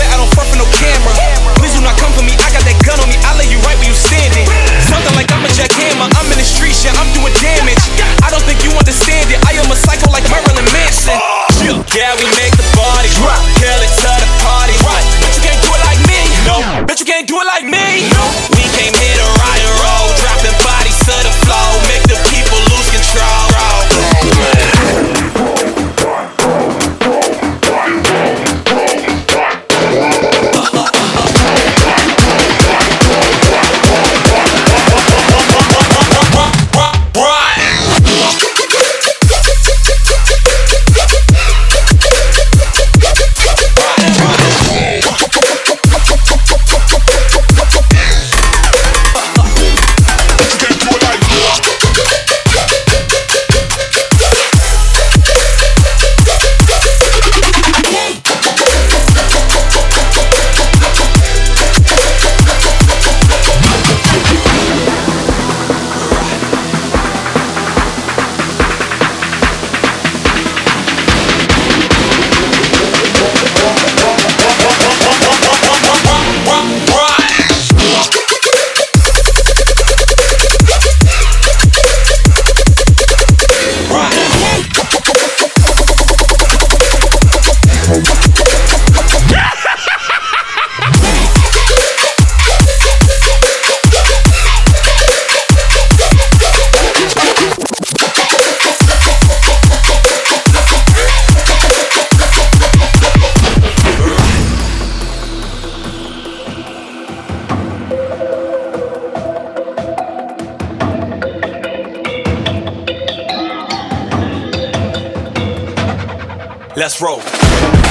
swear I don't front for no camera. Please do not come for me, I got that gun on me, I'll lay you right where you standing. Something like I'm a jackhammer, I'm in the streets, yeah, I'm doing damage. I don't think you understand it, I am a psycho like Marilyn Manson. Yeah, we make the body drop, kill it to the party. Right, but you can't do it like me. No, bet you can't do it like me. No, we came here to rock and roll, dropping bodies to the floor, make the people lose control. Let's roll.